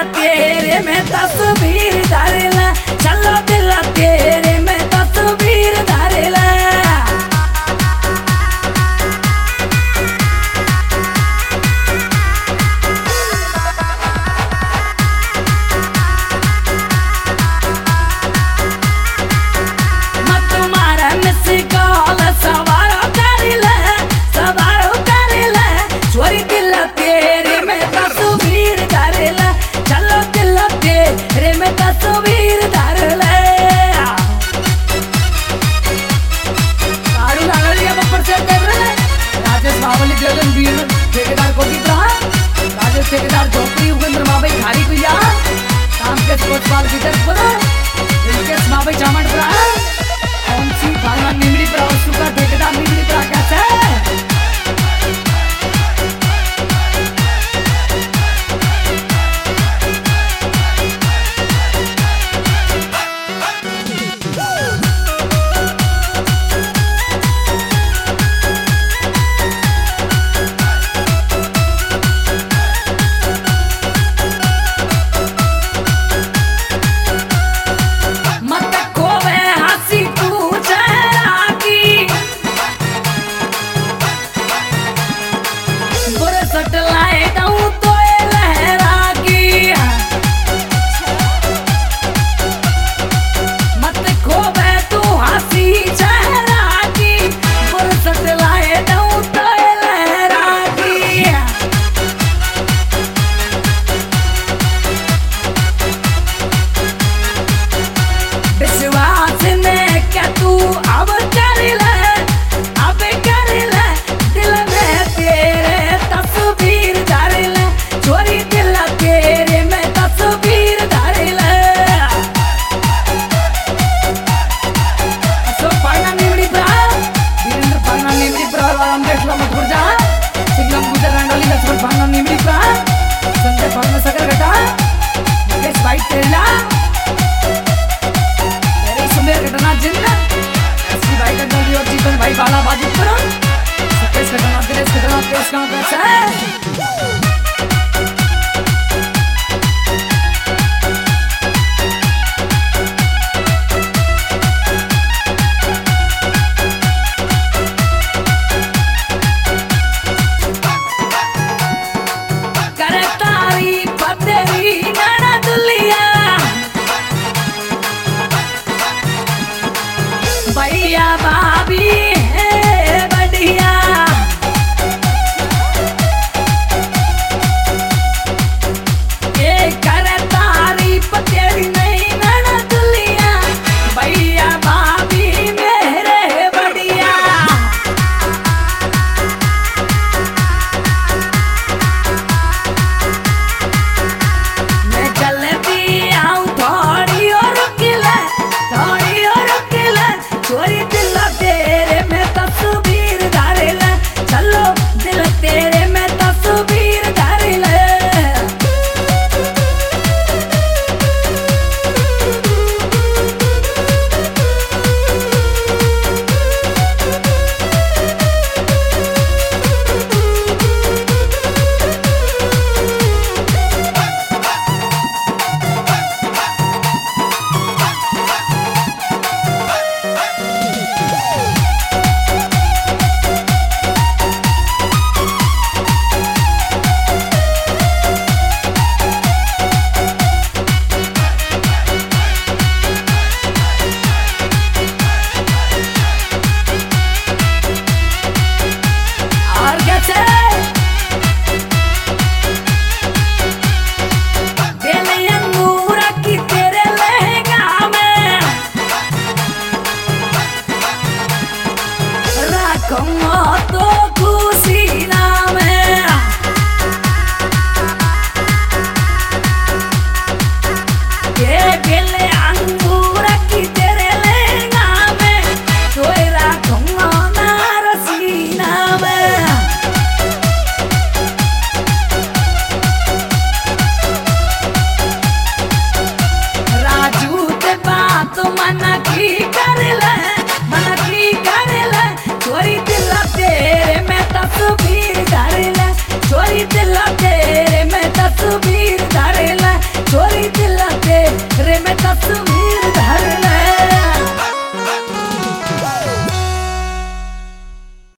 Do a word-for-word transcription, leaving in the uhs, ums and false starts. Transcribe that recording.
तेरे में तस्वीर धरला, चलो दिल तेरे में तस्वीर धरला। मैं तुम्हारा मिस कॉल सवारो करला, सवारो करला, छोरी दिल तेरे में तस्वीर धरला, चलो दिल तेरे में तस्वीर धरला। सारू लाली अब ऊपर से कर रहे राजेश बावली जगन वीर ठेकेदार को की तरह राजेश ठेकेदार झोपड़ी उगेंद्र माबाई खारी कुया काम के स्पोर्ट्स बाल की तरफ पर इनके माबाई चामड़ पर कौन सी भावना निमड़ी पर और सुका ठेकेदार निमड़ी पर कैसे भाई बाला बाजू करो सुकेश घटना दिनेश घटना केस गांव कैसा है भैया भाभी है बढ़िया ये करे तारीफ तेरी नहीं नैना दुलिया भैया भाभी मेरे बढ़िया मैं चलती आऊं थोड़ी और रुकिला थोड़ी और रुकिला छोरी दिल तेरे में तस्वीर धरला चलो दिल तेरे में तस्वीर धरला तो खुशी ना